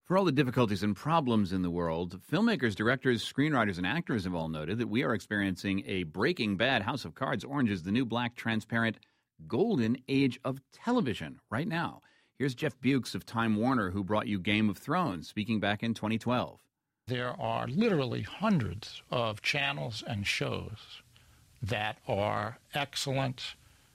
For all the difficulties and problems in the world, filmmakers, directors, screenwriters, and actors have all noted that we are experiencing a Breaking Bad, House of Cards, Orange is the New Black, transparent, golden age of television right now. Here's Jeff Bukes of Time Warner, who brought you Game of Thrones, speaking back in 2012. There are literally hundreds of channels and shows that are excellent,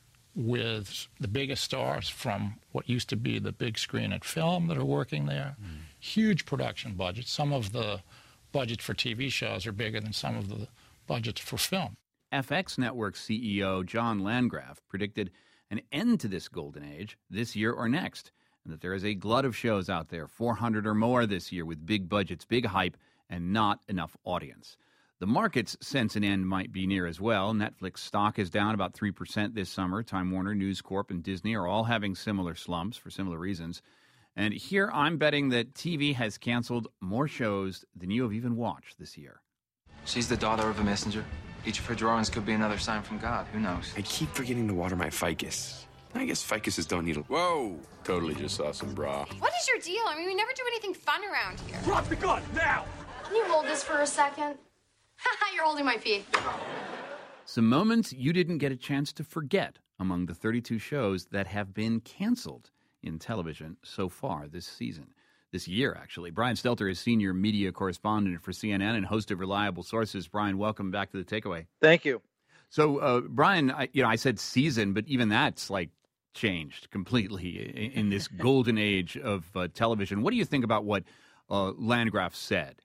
with the biggest stars from what used to be the big screen at film that are working there. Huge production budgets. Some of the budgets for TV shows are bigger than some of the budgets for film. FX Network CEO John Landgraf predicted an end to this golden age this year or next, and that there is a glut of shows out there, 400 or more this year, with big budgets, big hype, and not enough audience. The market's sense an end might be near as well. Netflix stock is down about 3% this summer. Time Warner, News Corp, and Disney are all having similar slumps for similar reasons. And here I'm betting that TV has canceled more shows than you have even watched this year. She's the daughter of a messenger. Each of her drawings could be another sign from God. Who knows? I keep forgetting to water my ficus. I guess ficuses don't need a... Whoa! Totally just saw some bra. What is your deal? I mean, we never do anything fun around here. Drop the gun, now! Can you hold this for a second? Haha, you're holding my pee. Some moments you didn't get a chance to forget among the 32 shows that have been canceled in television so far this year, actually. Brian Stelter is senior media correspondent for CNN and host of Reliable Sources. Brian, welcome back to The Takeaway. Thank you. So, Brian, I said season, but even that's changed completely in this golden age of television. What do you think about what Landgraf said?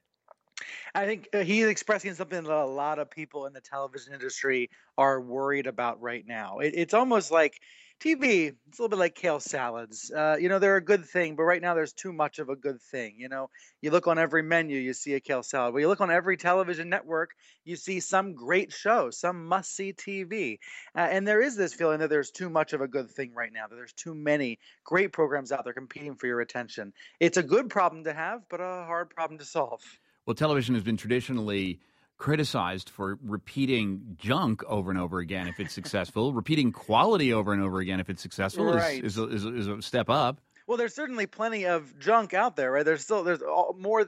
I think he's expressing something that a lot of people in the television industry are worried about right now. It's almost like TV, it's a little bit like kale salads. They're a good thing, but right now there's too much of a good thing. You look on every menu, you see a kale salad. But you look on every television network, you see some great show, some must-see TV. And there is this feeling that there's too much of a good thing right now, that there's too many great programs out there competing for your attention. It's a good problem to have, but a hard problem to solve. Well, television has been traditionally criticized for repeating junk over and over again if it's successful. Repeating quality over and over again if it's successful right. is a step up. Well, there's certainly plenty of junk out there, right? There's more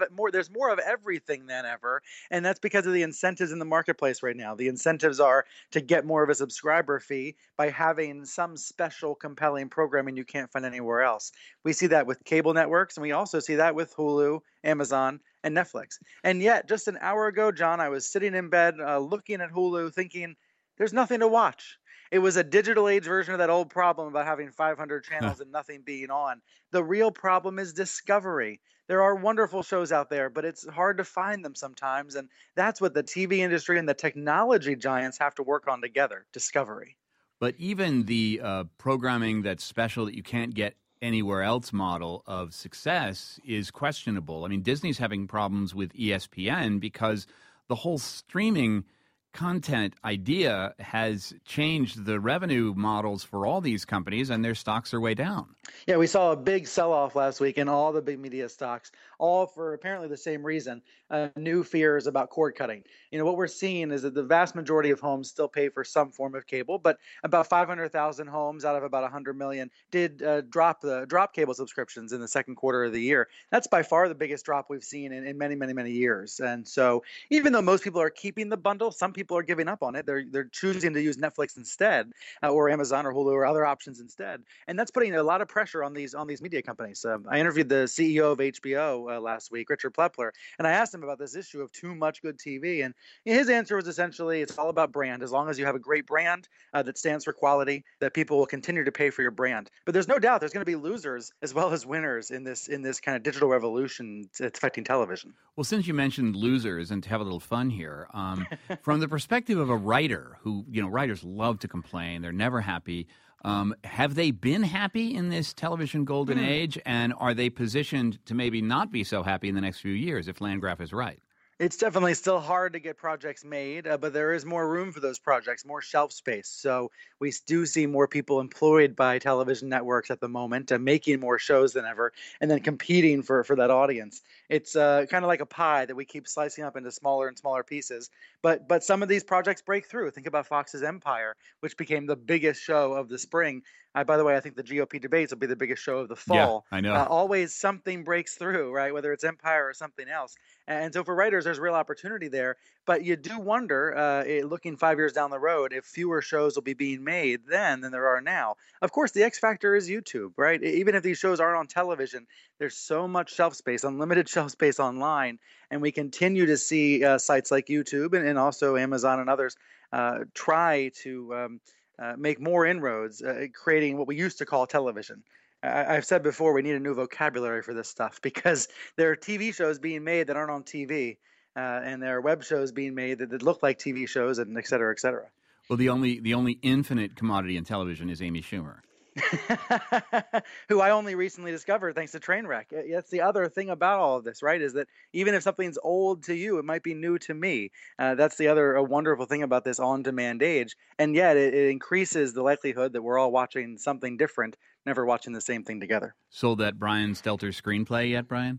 of everything than ever, and that's because of the incentives in the marketplace right now. The incentives are to get more of a subscriber fee by having some special, compelling programming you can't find anywhere else. We see that with cable networks, and we also see that with Hulu, Amazon, and Netflix. And yet, just an hour ago, John, I was sitting in bed looking at Hulu, thinking, "There's nothing to watch." It was a digital age version of that old problem about having 500 channels and nothing being on. The real problem is discovery. There are wonderful shows out there, but it's hard to find them sometimes. And that's what the TV industry and the technology giants have to work on together, discovery. But even the programming that's special that you can't get anywhere else model of success is questionable. I mean, Disney's having problems with ESPN because the whole streaming content idea has changed the revenue models for all these companies, and their stocks are way down. Yeah, we saw a big sell-off last week in all the big media stocks, all for apparently the same reason, new fears about cord cutting. What we're seeing is that the vast majority of homes still pay for some form of cable, but about 500,000 homes out of about 100 million did drop cable subscriptions in the second quarter of the year. That's by far the biggest drop we've seen in many, many, many years. And so even though most people are keeping the bundle, some people are giving up on it. They're choosing to use Netflix instead, or Amazon or Hulu or other options instead. And that's putting a lot of pressure on these media companies. I interviewed the CEO of HBO last week, Richard Plepler, and I asked him about this issue of too much good TV. And his answer was essentially, it's all about brand. As long as you have a great brand that stands for quality, that people will continue to pay for your brand. But there's no doubt there's going to be losers as well as winners in this kind of digital revolution that's affecting television. Well, since you mentioned losers, and to have a little fun here, from the perspective of a writer who, writers love to complain, they're never happy. Have they been happy in this television golden age, and are they positioned to maybe not be so happy in the next few years if Landgraf is right? It's definitely still hard to get projects made, but there is more room for those projects, more shelf space. So we do see more people employed by television networks at the moment, making more shows than ever, and then competing for that audience. It's kind of like a pie that we keep slicing up into smaller and smaller pieces. But some of these projects break through. Think about Fox's Empire, which became the biggest show of the spring. By the way, I think the GOP debates will be the biggest show of the Yeah, fall. I know. Always something breaks through, right? Whether it's Empire or something else. And so for writers, there's real opportunity there. But you do wonder, looking 5 years down the road, if fewer shows will be being made then than there are now. Of course, the X factor is YouTube, right? Even if these shows aren't on television, there's so much shelf space, unlimited shelf space online. And we continue to see sites like YouTube and also Amazon and others try to make more inroads, creating what we used to call television. I've said before, we need a new vocabulary for this stuff because there are TV shows being made that aren't on TV, and there are web shows being made that look like TV shows, and et cetera, et cetera. Well, the only infinite commodity in television is Amy Schumer. Who I only recently discovered thanks to Trainwreck. That's the other thing about all of this, right? Is that even if something's old to you, it might be new to me. That's the other wonderful thing about this on-demand age. And yet it increases the likelihood that we're all watching something different, never watching the same thing together. Sold that Brian Stelter screenplay yet, Brian?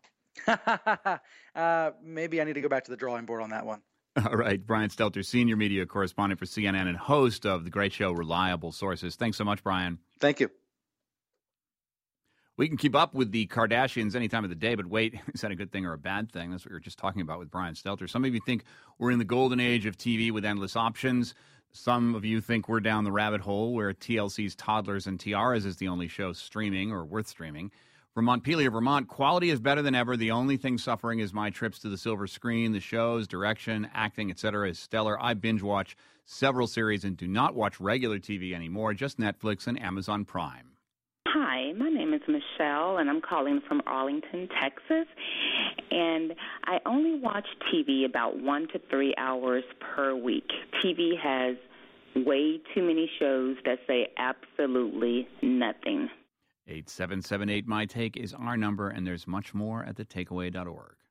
Maybe I need to go back to the drawing board on that one. All right. Brian Stelter, senior media correspondent for CNN and host of the great show Reliable Sources. Thanks so much, Brian. Thank you. We can keep up with the Kardashians any time of the day, but wait, is that a good thing or a bad thing? That's what we were just talking about with Brian Stelter. Some of you think we're in the golden age of TV with endless options. Some of you think we're down the rabbit hole where TLC's Toddlers and Tiaras is the only show streaming or worth streaming. From Montpelier, Vermont, quality is better than ever. The only thing suffering is my trips to the silver screen. The shows, direction, acting, etc. is stellar. I binge watch several series and do not watch regular TV anymore, just Netflix and Amazon Prime. Hi, my name is Michelle, and I'm calling from Arlington, Texas. And I only watch TV about 1 to 3 hours per week. TV has way too many shows that say absolutely nothing. 8778 My Take is our number, and there's much more at thetakeaway.org.